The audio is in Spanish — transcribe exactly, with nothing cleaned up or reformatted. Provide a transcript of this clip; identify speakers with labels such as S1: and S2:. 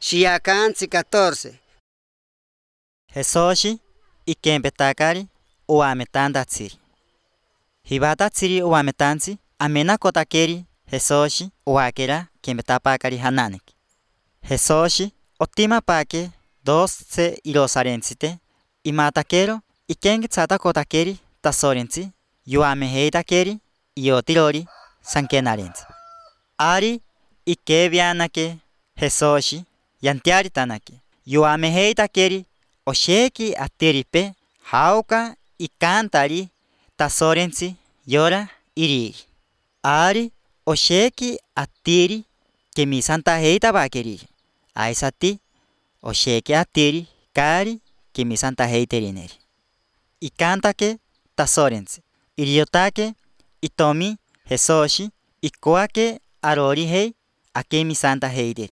S1: Xiacanzi catorce.
S2: Jesoshi ikempetakari uametandatsiri. Hibatatsiri uametanzi amenakotakeri Jesoshi uakera kempetapakari hananeki. Jesoshi otimapake doce irosarentsite imatakero ikengitsatakotakeri tasorentsi yuameheitakeri iotirori sankenarentsi. Ari ikevianake Jesoshi yantiaritanake yuameheitakeri osheki atiripe jauka ikantari tasorentsi yora iriri. Ari osheki atiri kemisantaheitapakeri. Aisati osheki atiri kari kemisantaheiterineri. Ikantake tasorentsi iriotake itomi Jesoshi ikoake arorihei akemisantaheiteri.